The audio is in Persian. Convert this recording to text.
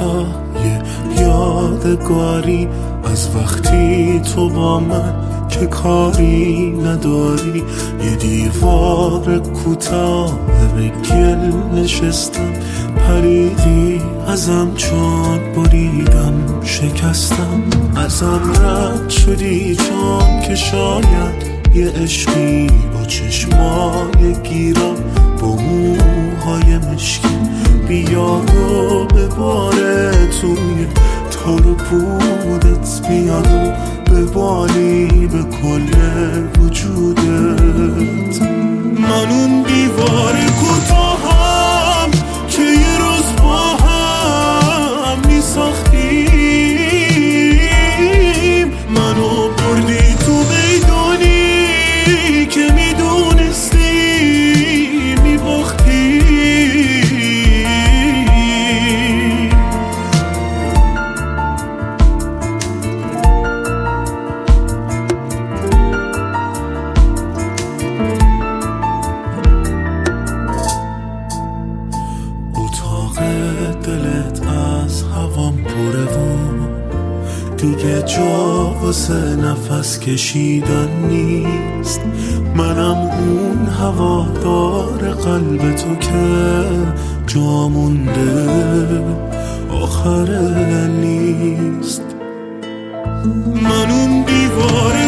یه یادگاری از وقتی تو با من که کاری نداری. یه دیوار کوتاه به گل نشستم، پریدی ازم چون بریدم شکستم. ازم رد شدی چون که شاید یه عشقی با چشمای گیرم، با موهای مشکی بیاد و بباره توی تار و پودت، بیاد و ببالی به کل وجودت. من اون دیوار کوتاهم که یه روز با هم میساختیم، منو بردی تو میدونی که میدونستی میباختی. اتاق دلت از هوام پره و دیگه جا واسه نفس کشیدن نیست. منم اون هوادار قلب تو که جا مونده آخر نیست. من اون دیوار